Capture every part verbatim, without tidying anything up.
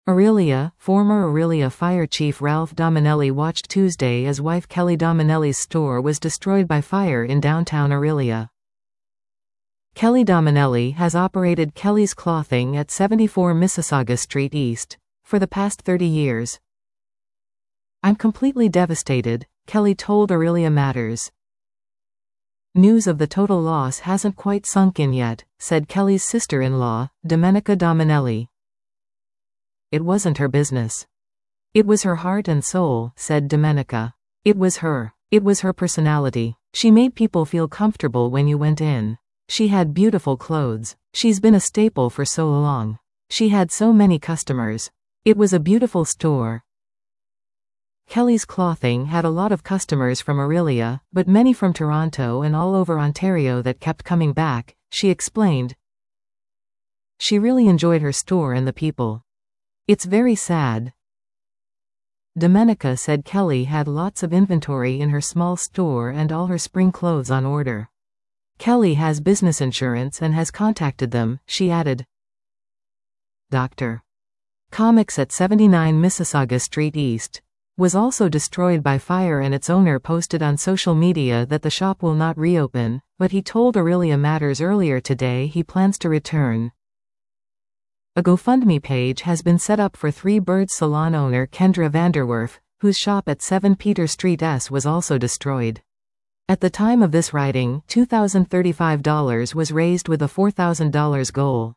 Orillia, former Orillia Fire Chief Ralph Dominelli watched Tuesday as wife Kelly Dominelli's store was destroyed by fire in downtown Orillia. Kelly Dominelli has operated Kelly's Clothing at seventy-four Mississauga Street East for the past thirty years. "I'm completely devastated," Kelly told Orillia Matters. "News of the total loss hasn't quite sunk in yet," said Kelly's sister-in-law, Domenica Dominelli. "It wasn't her business. It was her heart and soul," said Domenica. "It was her. It was her personality. She made people feel comfortable when you went in. She had beautiful clothes. She's been a staple for so long. She had so many customers. It was a beautiful store." Kelly's Clothing had a lot of customers from Orillia, but many from Toronto and all over Ontario that kept coming back, she explained. She really enjoyed her store and the people. "It's very sad." Domenica said Kelly had lots of inventory in her small store and all her spring clothes on order. Kelly has business insurance and has contacted them, she added. Doctor Comics at seventy-nine Mississauga Street East was also destroyed by fire, and its owner posted on social media that the shop will not reopen, but he told Orillia Matters earlier today he plans to return. A GoFundMe page has been set up for Three Birds salon owner Kendra Vanderwerf, whose shop at seven Peter Street S was also destroyed. At the time of this writing, two thousand thirty-five dollars was raised with a four thousand dollars goal.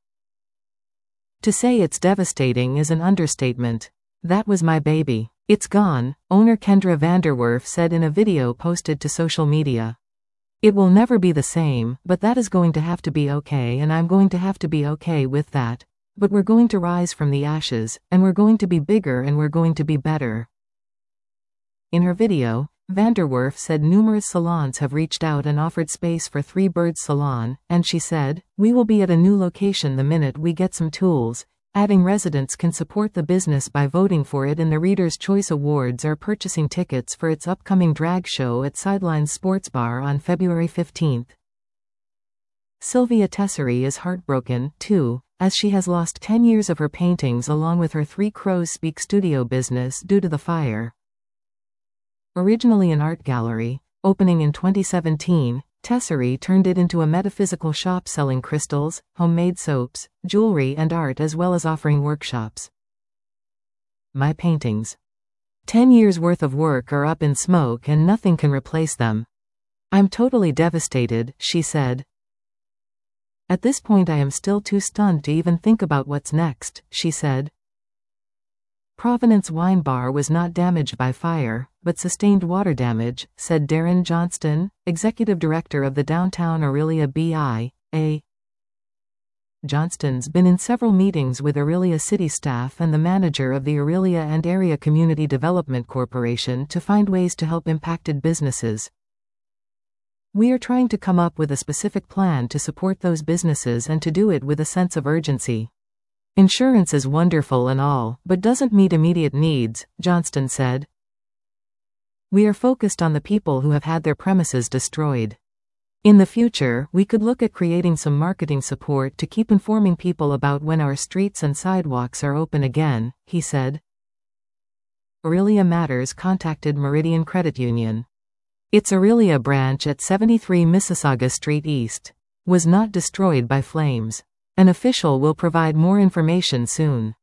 To say it's devastating is an understatement. "That was my baby. It's gone," owner Kendra Vanderwerf said in a video posted to social media. "It will never be the same, but that is going to have to be okay, and I'm going to have to be okay with that. But we're going to rise from the ashes, and we're going to be bigger, and we're going to be better." In her video, Vanderwerf said numerous salons have reached out and offered space for Three Birds Salon, and she said, "We will be at a new location the minute we get some tools," adding residents can support the business by voting for it in the Reader's Choice Awards or purchasing tickets for its upcoming drag show at Sidelines Sports Bar on February fifteenth. Sylvia Tessary is heartbroken, too, as she has lost ten years of her paintings along with her Three Crows Speak studio business due to the fire. Originally an art gallery, opening in twenty seventeen, Tessary turned it into a metaphysical shop selling crystals, homemade soaps, jewelry and art, as well as offering workshops. "My paintings. Ten years worth of work are up in smoke and nothing can replace them. I'm totally devastated," she said. "At this point I am still too stunned to even think about what's next," she said. Provenance Wine Bar was not damaged by fire, but sustained water damage, said Darren Johnston, executive director of the Downtown Orillia B I A. Johnston's been in several meetings with Orillia city staff and the manager of the Orillia and Area Community Development Corporation to find ways to help impacted businesses. "We are trying to come up with a specific plan to support those businesses and to do it with a sense of urgency. Insurance is wonderful and all, but doesn't meet immediate needs," Johnston said. "We are focused on the people who have had their premises destroyed. In the future, we could look at creating some marketing support to keep informing people about when our streets and sidewalks are open again," he said. Orillia Matters contacted Meridian Credit Union. Its Orillia branch at seventy-three Mississauga Street East was not destroyed by flames. An official will provide more information soon.